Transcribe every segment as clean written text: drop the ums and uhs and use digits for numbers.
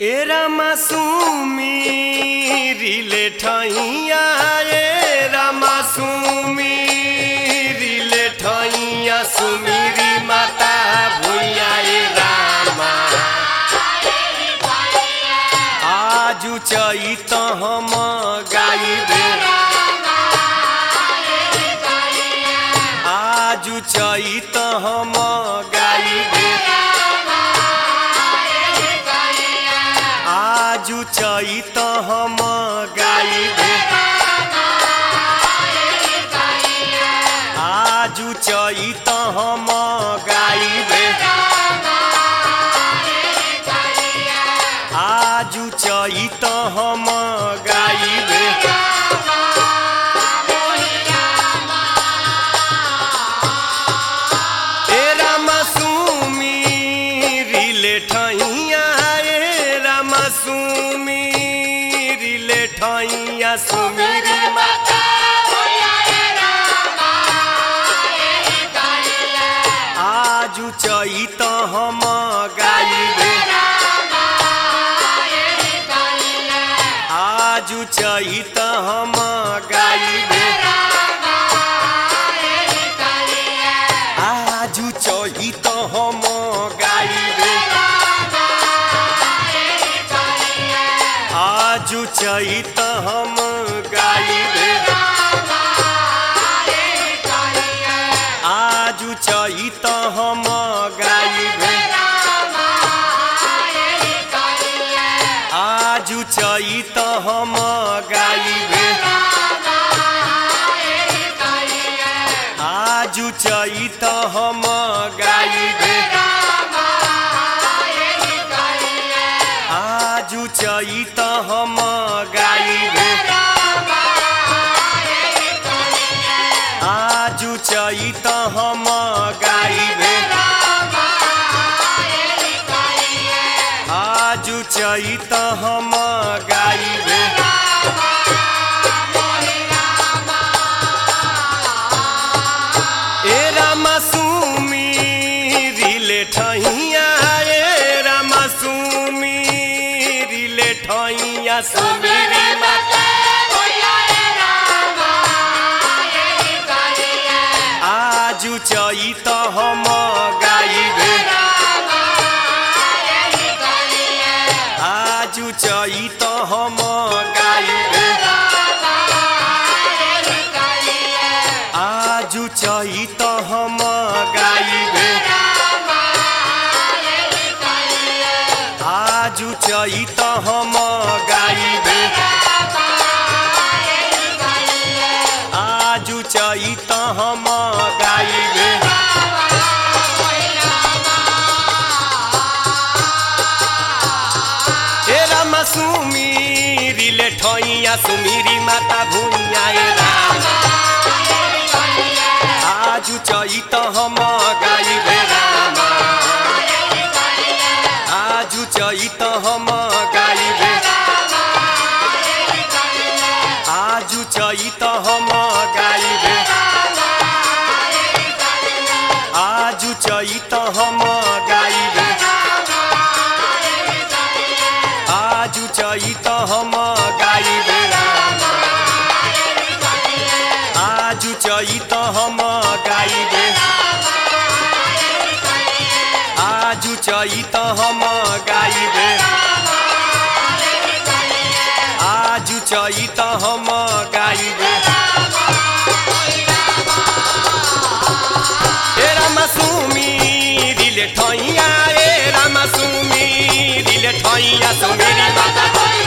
एरा मासूमी रिले ठैया एरा मासूमी रिले ठैया सुमिरी माता भुइया ए रामा आजु चैत हम गाइबे आजु चैत हम गाइबे आजु चैत हम गाइबे आजु चैत हम गाइबे आजु चैत हम गाइबे एरा मासूमी रिले ठैया एरा मासूमी रिले ठैया सुमिरी माता आजु चैत हम गाइबे आजु चैत हम गाइबे आजु चैत हम गाइबे आजु चैत हम गाइबे आजु चैत हम गाइबे आजु चैत हम गाइबे आजु चैत हम गाइबे आजु चैत हम गाइबे आजु चैत हम गाइबे आजु चैत हम गाइबे एरा मासूमी रिले ठैया एरा मासूमी रिले ठैया सुमिरी माता आजु चैत हम गाइबे आजु चैत हम गाइबे आजु चैत हम गाइबे आजु चैत हम गाइबे आजु चैत हम गाइबे एरा मासूमी रिले ठैया सुमिरी माता भुइया ए रामा आजु चैत हम गाइबे रामा आजु चैत हम गाइबे आजु चैत हम गाइबे आजु चैत हम गाइबे आजु चैत हम गाइबे आजु चैत हम गाइबे आजु चैत हम गाइबे आजु चैत हम गाइबे एरा मासूमी रिले ठैया एरा मासूमी रिले ठैया सुमिरी माता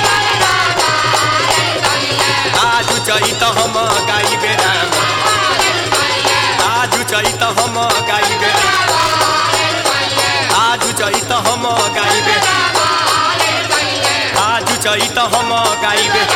आजु चैत हम गाइबे रामा आजु चैत हम गाइबे आजु चैत हम गाइबे आजु चैत हम गाइबे